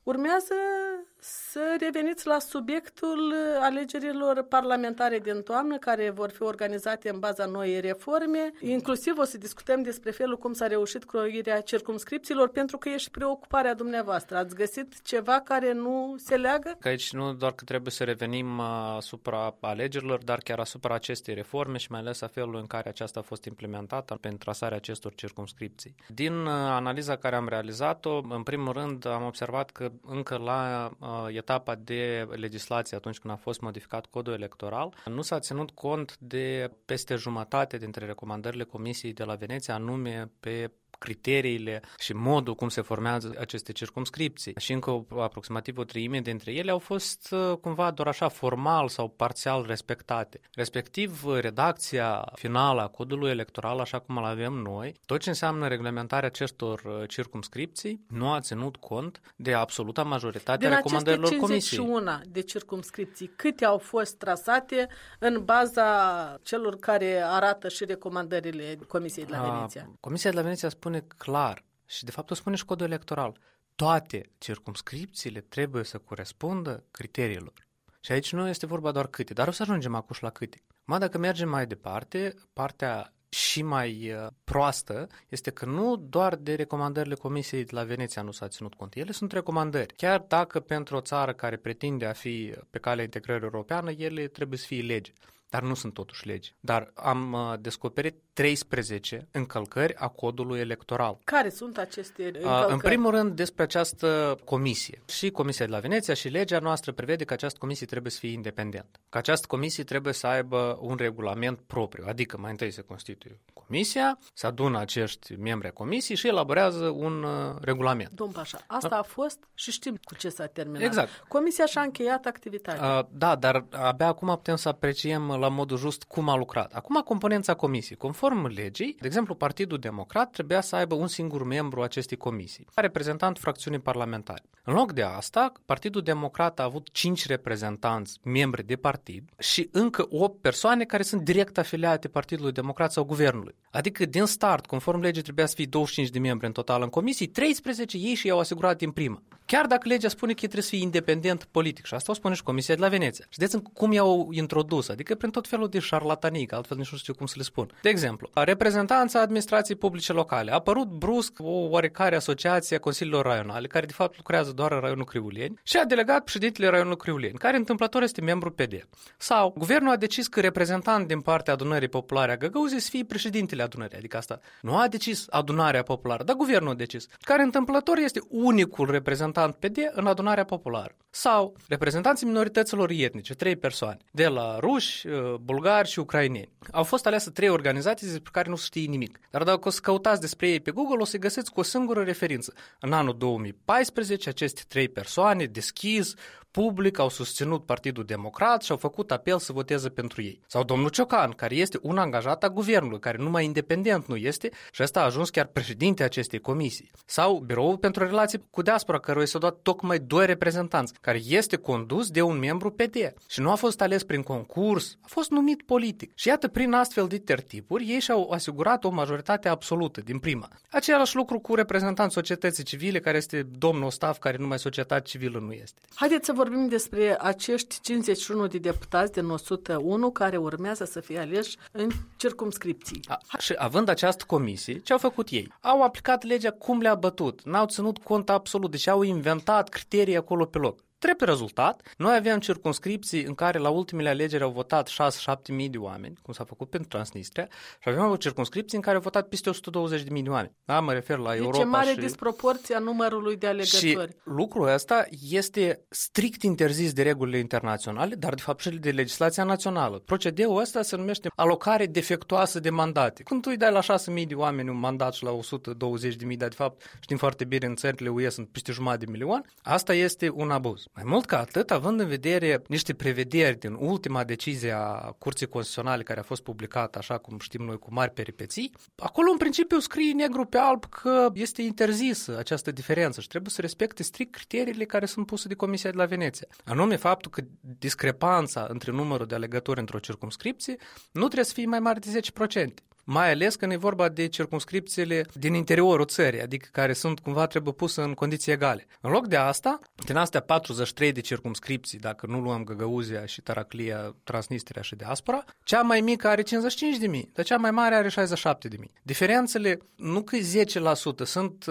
urmează să reveniți la subiectul alegerilor parlamentare din toamnă, care vor fi organizate în baza noii reforme. Inclusiv o să discutăm despre felul cum s-a reușit croirea circumscripțiilor, pentru că e și preocuparea dumneavoastră. Ați găsit ceva care nu se leagă? Că aici nu doar că trebuie să revenim asupra alegerilor, dar chiar asupra acestei reforme și mai ales a felului în care aceasta a fost implementată pentru trasarea acestor circumscripții. Din analiza care am realizat-o, în primul rând am observat că încă la etapa de legislație, atunci când a fost modificat codul electoral, nu s-a ținut cont de peste jumătate dintre recomandările Comisiei de la Veneția, anume pe criteriile și modul cum se formează aceste circumscripții. Și încă aproximativ o treime dintre ele au fost cumva doar așa formal sau parțial respectate. Respectiv, redacția finală a codului electoral, așa cum îl avem noi, tot ce înseamnă reglementarea acestor circumscripții, nu a ținut cont de absoluta majoritate a recomandărilor Comisiei. Din aceste 51 de circumscripții, câte au fost trasate în baza celor care arată și recomandările Comisiei de la Veneția? Comisia de la Veneția spune clar, și de fapt o spune și codul electoral, toate circumscripțiile trebuie să corespundă criteriilor. Și aici nu este vorba doar câte, dar o să ajungem acum la câte. Dacă mergem mai departe, partea și mai proastă este că nu doar de recomandările Comisiei de la Veneția nu s-a ținut cont. Ele sunt recomandări. Chiar dacă pentru o țară care pretinde a fi pe calea integrării europeană, ele trebuie să fie lege. Dar nu sunt totuși legi. Dar am descoperit 13 încălcări a codului electoral. Care sunt aceste încălcări? În primul rând, despre această comisie. Și Comisia de la Veneția și legea noastră prevede că această comisie trebuie să fie independentă. Că această comisie trebuie să aibă un regulament propriu. Adică mai întâi se constituie comisia, se adună acești membri ai comisiei și elaborează un regulament. Domn Pașa, asta a fost și știm cu ce s-a terminat. Exact. Comisia și-a încheiat activitatea. Da, dar abia acum putem să apreciem la modul just cum a lucrat. Acum componența comisiei. Conform legii, de exemplu, Partidul Democrat trebuia să aibă un singur membru acestei comisii, reprezentant fracțiunii parlamentare. În loc de asta, Partidul Democrat a avut 5 reprezentanți, membri de partid și încă 8 persoane care sunt direct afiliate Partidului Democrat sau Guvernului. Adică din start, conform legii, trebuia să fie 25 de membri în total în comisii, 13 ei și i-au asigurat din prima. Chiar dacă legea spune că trebuie să fie independent politic, și asta o spune și Comisia de la Veneția. Știți cum i-au introdus? Adică prin tot felul de șarlatanii, că altfel nici nu știu cum să le spun. De exemplu, reprezentanța administrației publice locale. A apărut brusc o oarecare asociație a consiliilor raionale, care de fapt lucrează doar în raionul Criuleni, și a delegat președintele raionului Criuleni, care întâmplător este membru PD. Sau, guvernul a decis că reprezentant din partea adunării populare a Găgăuzii să fie președintele adunării, adică asta nu a decis adunarea populară, dar guvernul a decis, care întâmplător este unicul reprezentant PD în adunarea populară. Sau, reprezentanții minorităților etnice, 3 persoane, de la ruși, bulgari și ucraineni. Au fost alese 3 organizații despre care nu se știe nimic. Dar dacă o să căutați despre ei pe Google, o să găsiți cu o singură referință. În anul 2014, aceste 3 persoane, deschis, public, au susținut Partidul Democrat și au făcut apel să voteze pentru ei. Sau domnul Ciocan, care este un angajat a guvernului, care numai independent nu este și ăsta a ajuns chiar președinte acestei comisii. Sau Biroul pentru Relații cu Diaspora, căruia s-au dat tocmai 2 reprezentanți, care este condus de un membru PD. Și nu a fost ales prin concurs, a fost numit politic. Și iată, prin astfel de tertipuri, ei și-au asigurat o majoritate absolută din prima. Același lucru cu reprezentanții societății civile, care este domnul Ostaf, care numai societate civilă nu este. Haideți să vorbim despre acești 51 de deputați din 101 care urmează să fie aleși în circumscripții. Și având această comisie, ce au făcut ei? Au aplicat legea cum le-a bătut, n-au ținut cont absolut, deci au inventat criterii acolo pe loc. Drept rezultat, noi aveam circumscripții în care la ultimele alegeri au votat 6-7 mii de oameni, cum s-a făcut pentru Transnistria, și aveam o circumscripție în care au votat peste 120 de mii de oameni. Da, mă refer la Europa. Deci e mare disproporție a numărului de alegători. Și lucrul ăsta este strict interzis de regulile internaționale, dar de fapt și de legislația națională. Procedeul ăsta se numește alocare defectuoasă de mandate. Când tu îi dai la 6.000 de oameni un mandat și la 120.000, dar de fapt știm foarte bine în țările UE sunt peste 500.000, asta este un abuz. Mai mult ca atât, având în vedere niște prevederi din ultima decizie a Curții Constituționale care a fost publicată, așa cum știm noi, cu mari peripeții, acolo în principiu scrie negru pe alb că este interzisă această diferență și trebuie să respecte strict criteriile care sunt puse de Comisia de la Veneția. Anume faptul că discrepanța între numărul de alegători într-o circumscripție nu trebuie să fie mai mare de 10%. mai ales când e vorba de circumscripțiile din interiorul țării, adică care sunt cumva trebuie puse în condiții egale. În loc de asta, din astea 43 de circumscripții, dacă nu luăm Găgăuzia și Taraclia, Transnistria și Diaspora, cea mai mică are 55.000, dar cea mai mare are 67.000. Diferențele nu că 10%, sunt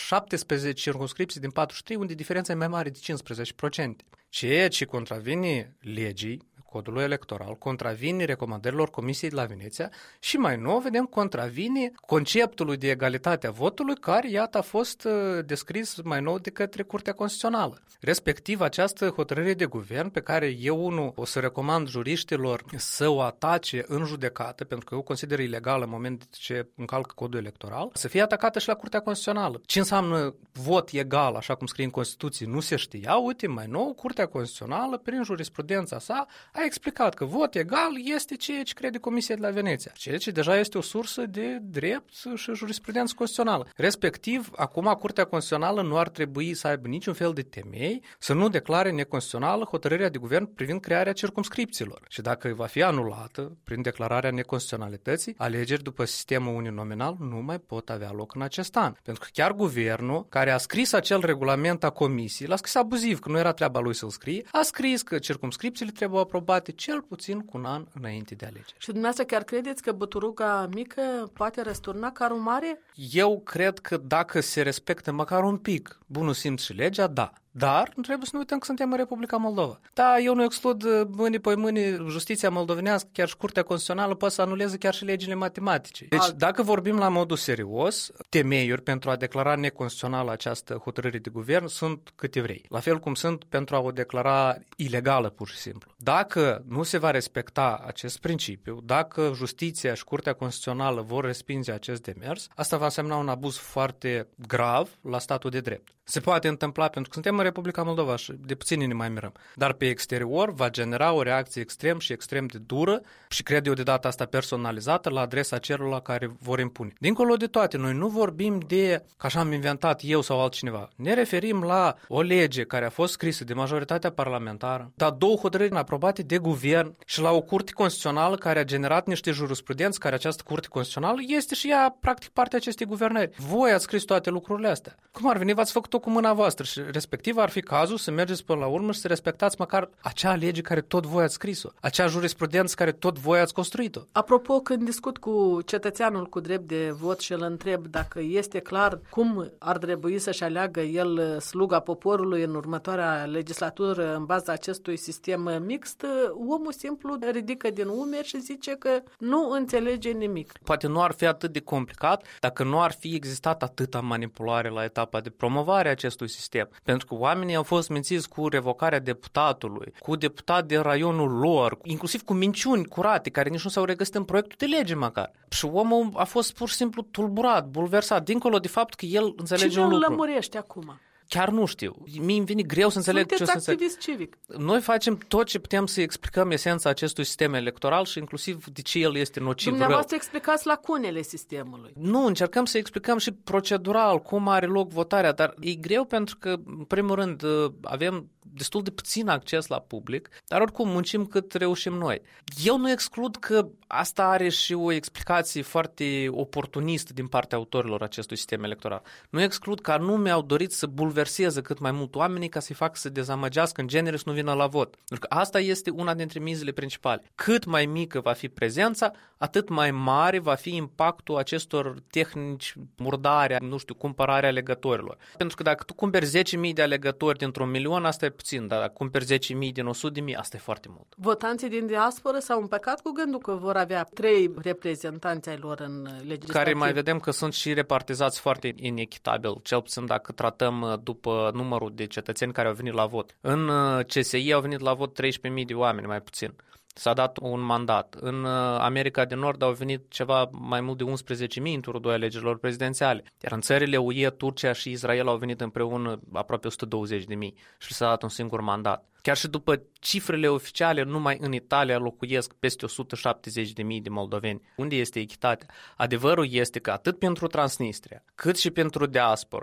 17 circumscripții din 43, unde diferența e mai mare de 15%. Ceea ce contravine legii, codului electoral, contravine recomandărilor Comisiei de la Veneția și mai nou, vedem, contravine conceptului de egalitate a votului care, iată, a fost descris mai nou de către Curtea Constituțională. Respectiv, această hotărâre de guvern pe care eu o să recomand juriștilor să o atace în judecată, pentru că eu consider ilegală în momentul ce încalcă codul electoral, să fie atacată și la Curtea Constituțională. Ce înseamnă vot egal, așa cum scrie în Constituție, nu se știa. Uite, mai nou, Curtea Constituțională, prin jurisprudența sa, a explicat că vot egal este ceea ce crede Comisia de la Veneția, ceea ce deja este o sursă de drept și jurisprudență constituțională. Respectiv, acum Curtea Constituțională nu ar trebui să aibă niciun fel de temei să nu declare neconstituțională hotărârea de guvern privind crearea circumscripțiilor. Și dacă va fi anulată prin declararea neconstituționalității, alegeri după sistemul uninominal nu mai pot avea loc în acest an. Pentru că chiar guvernul, care a scris acel regulament a Comisiei, l-a scris abuziv, că nu era treaba lui să-l scrie, a scris că circumscripțiile trebuie aprobate cel puțin cu un an înainte de alegeri. Și dumneavoastră chiar credeți că băturuga mică poate răsturna carul mare? Eu cred că dacă se respectă măcar un pic bunul simț și legea, da. Dar nu trebuie să nu uităm că suntem în Republica Moldova. Da, eu nu exclud mâine pe mâine justiția moldovenească, chiar și Curtea Constituțională poate să anuleze chiar și legile matematice. Deci, dacă vorbim la modul serios, temeiuri pentru a declara neconstituțională această hotărâre de guvern sunt câte vrei. La fel cum sunt pentru a o declara ilegală, pur și simplu. Dacă nu se va respecta acest principiu, dacă justiția și Curtea Constituțională vor respinge acest demers, asta va însemna un abuz foarte grav la statul de drept. Se poate întâmpla pentru că suntem în Republica Moldova și de puțin ne mai mirăm. Dar pe exterior va genera o reacție extrem de dură și cred eu de data asta personalizată la adresa celor care vor impune. Dincolo de toate, noi nu vorbim de, ca așa am inventat eu sau altcineva. Ne referim la o lege care a fost scrisă de majoritatea parlamentară, dar două hotărâri aprobate de guvern și la o curte constituțională care a generat niște jurisprudenți, care această curte constituțională este și ea practic partea acestei guvernări. Voi ați scris toate lucrurile astea. Cum ar veni, v-ați făcut-o cu mâna voastră și respectiv ar fi cazul să mergeți până la urmă și să respectați măcar acea lege care tot voi ați scris-o, acea jurisprudență care tot voi ați construit-o. Apropo, când discut cu cetățeanul cu drept de vot și îl întreb dacă este clar cum ar trebui să-și aleagă el sluga poporului în următoarea legislatură în baza acestui sistem mixt, omul simplu ridică din umeri și zice că nu înțelege nimic. Poate nu ar fi atât de complicat dacă nu ar fi existat atâta manipulare la etapa de promovare a acestui sistem. Pentru că oamenii au fost mințiți cu revocarea deputatului, cu deputat de raionul lor, inclusiv cu minciuni curate, care nici nu s-au regăsit în proiectul de lege măcar. Și omul a fost pur și simplu tulburat, bulversat, dincolo de fapt că el înțelege un lucru. Cine îl lămurește acum? Chiar nu știu. Mie îmi vine greu să înțeleg ce o să înțeleg. Sunteți activist civic. Noi facem tot ce putem să explicăm esența acestui sistem electoral și inclusiv de ce el este nociv. Dumneavoastră explicați lacunele sistemului. Nu, încercăm să explicăm și procedural cum are loc votarea, dar e greu pentru că, în primul rând, avem destul de puțin acces la public, dar oricum muncim cât reușim noi. Eu nu exclud că asta are și o explicație foarte oportunistă din partea autorilor acestui sistem electoral. Nu exclud că anume au dorit să bulverseze cât mai mult oamenii ca să-i facă să dezamăgească în genere să nu vină la vot. Pentru că asta este una dintre mizele principale. Cât mai mică va fi prezența, atât mai mare va fi impactul acestor tehnici murdare, nu știu, cumpărarea alegătorilor. Pentru că dacă tu cumperi 10.000 de alegători dintr-un milion, asta e puțin, dar dacă cumperi 10.000 din 100.000, asta e foarte mult. Votanții din diasporă s-au împăcat cu gândul că vor avea 3 reprezentanți ai lor în legislativ. Care mai vedem că sunt și repartizați foarte inechitabil, cel puțin dacă tratăm după numărul de cetățeni care au venit la vot. În CSI au venit la vot 13.000 de oameni, mai puțin. S-a dat un mandat. În America de Nord au venit ceva mai mult de 11.000 în turul 2 alegerilor prezidențiale. Iar în țările UE, Turcia și Israel au venit împreună aproape 120.000 și s-a dat un singur mandat. Chiar și după cifrele oficiale, numai în Italia locuiesc peste 170.000 de moldoveni. Unde este echitatea? Adevărul este că atât pentru Transnistria, cât și pentru diasporă,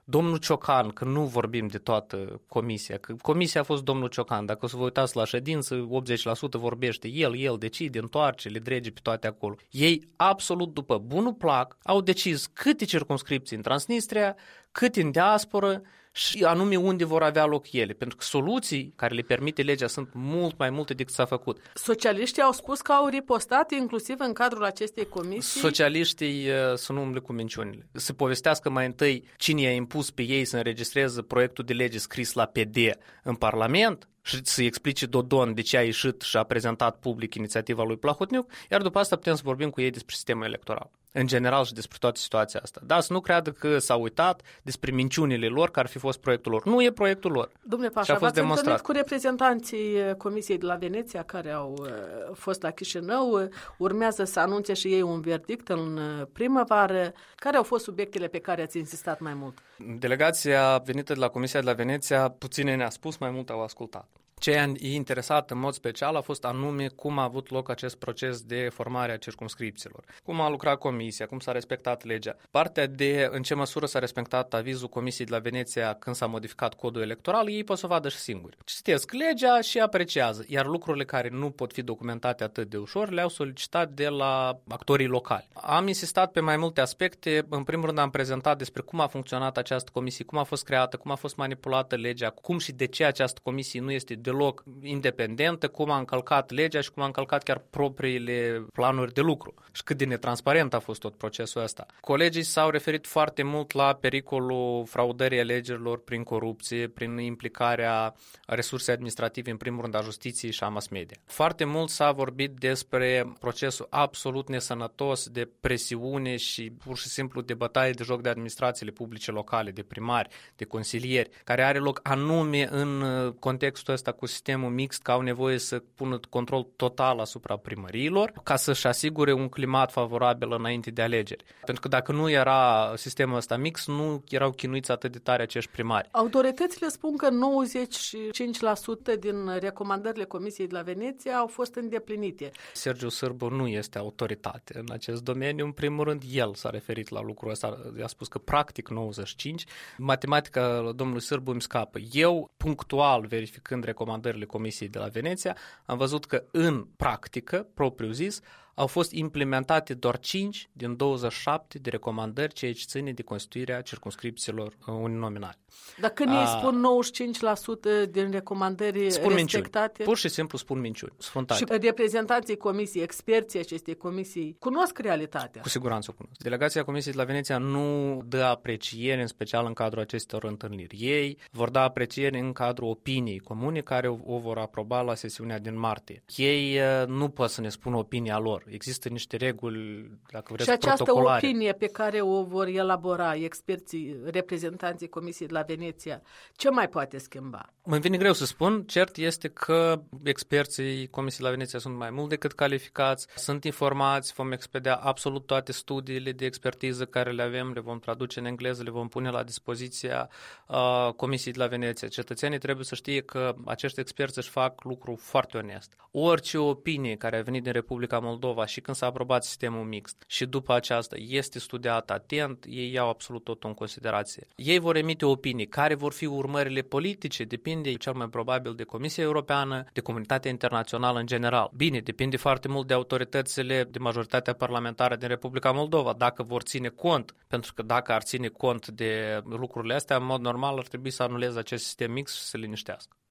domnul Ciocan, că nu vorbim de toată comisia, că comisia a fost domnul Ciocan, dacă o să vă uitați la ședință, 80% vorbește el decide, întoarce, le drege pe toate acolo. Ei, absolut după bunul plac, au decis câte circumscripții în Transnistria, cât în diasporă și anume unde vor avea loc ele, pentru că soluții care le permite legea sunt mult mai multe decât s-a făcut. Socialiștii au spus că au ripostat inclusiv în cadrul acestei comisii. Socialiștii să nu umble cu minciunile. Să povestească mai întâi cine i-a impus pe ei să înregistreze proiectul de lege scris la PD în Parlament și să-i explice Dodon de ce a ieșit și a prezentat public inițiativa lui Plahotniuc, iar după asta putem să vorbim cu ei despre sistemul electoral, în general și despre toată situația asta. Da, să nu creadă că s-au uitat despre minciunile lor, că ar fi fost proiectul lor. Nu e proiectul lor. Domnule Pașa, v-ați întâlnit cu reprezentanții Comisiei de la Veneția care au fost la Chișinău, urmează să anunțe și ei un verdict în primăvară. Care au fost subiectele pe care ați insistat mai mult? Delegația venită de la Comisia de la Veneția puține ne-a spus, mai mult au ascultat. Ce i-a interesat în mod special a fost anume cum a avut loc acest proces de formare a circumscripțiilor, cum a lucrat comisia, cum s-a respectat legea. Partea de în ce măsură s-a respectat avizul Comisiei de la Veneția când s-a modificat codul electoral, ei pot să o vadă și singuri. Citesc legea și apreciază, iar lucrurile care nu pot fi documentate atât de ușor le-au solicitat de la actorii locali. Am insistat pe mai multe aspecte. În primul rând am prezentat despre cum a funcționat această comisie, cum a fost creată, cum a fost manipulată legea, cum și de ce această comisie nu este deloc independentă, cum a încălcat legea și cum a încălcat chiar propriile planuri de lucru și cât de netransparent a fost tot procesul ăsta. Colegii s-au referit foarte mult la pericolul fraudării alegerilor prin corupție, prin implicarea resursei administrative, în primul rând a justiției și a mass media. Foarte mult s-a vorbit despre procesul absolut nesănătos de presiune și pur și simplu de bătaie de joc de administrațiile publice locale, de primari, de consilieri, care are loc anume în contextul ăsta cu sistemul mixt, că au nevoie să pună control total asupra primăriilor ca să-și asigure un climat favorabil înainte de alegeri. Pentru că dacă nu era sistemul ăsta mixt, nu erau chinuiți atât de tare acești primari. Autoritățile spun că 95% din recomandările Comisiei de la Veneția au fost îndeplinite. Sergiu Sârbu nu este autoritate în acest domeniu. În primul rând, el s-a referit la lucrul ăsta. A spus că practic 95%. Matematica domnului Sârbu îmi scapă. Eu, punctual, verificând recomandările Comisiei de la Veneția, am văzut că în practică, propriu zis, au fost implementate doar 5 din 27 de recomandări, ceea ce ține de constituirea circumscripțiilor uninominale. Dar când ei spun 95% din recomandări spun respectate... Minciuni. Pur și simplu spun minciuni, sfântate. Și reprezentanții comisiei, experții acestei comisii, cunosc realitatea. Cu siguranță o cunosc. Delegația Comisiei de la Veneția nu dă apreciere, în special în cadrul acestor întâlniri. Ei vor da apreciere în cadrul opiniei comune, care o vor aproba la sesiunea din martie. Ei nu pot să ne spună opinia lor. Există niște reguli, dacă vreți, și această protocolare. opinie pe care o vor elabora experții, reprezentanții Comisiei de la Veneția, ce mai poate schimba? Mă vine greu să spun. Cert este că experții Comisiei de la Veneția sunt mai mult decât calificați, sunt informați, vom expedia absolut toate studiile de expertiză care le avem, le vom traduce în engleză, le vom pune la dispoziția Comisiei de la Veneția. Cetățenii trebuie să știe că acești experți își fac lucru foarte onest. Orice opinie care a venit din Republica Moldova și când s-a aprobat sistemul mixt și după aceasta este studiat atent, ei iau absolut totul în considerație. Ei vor emite opinii. Care vor fi urmările politice depinde cel mai probabil de Comisia Europeană, de comunitatea internațională în general. Bine, depinde foarte mult de autoritățile, de majoritatea parlamentară din Republica Moldova, dacă vor ține cont, pentru că dacă ar ține cont de lucrurile astea, în mod normal ar trebui să anuleze acest sistem mixt și să liniștească.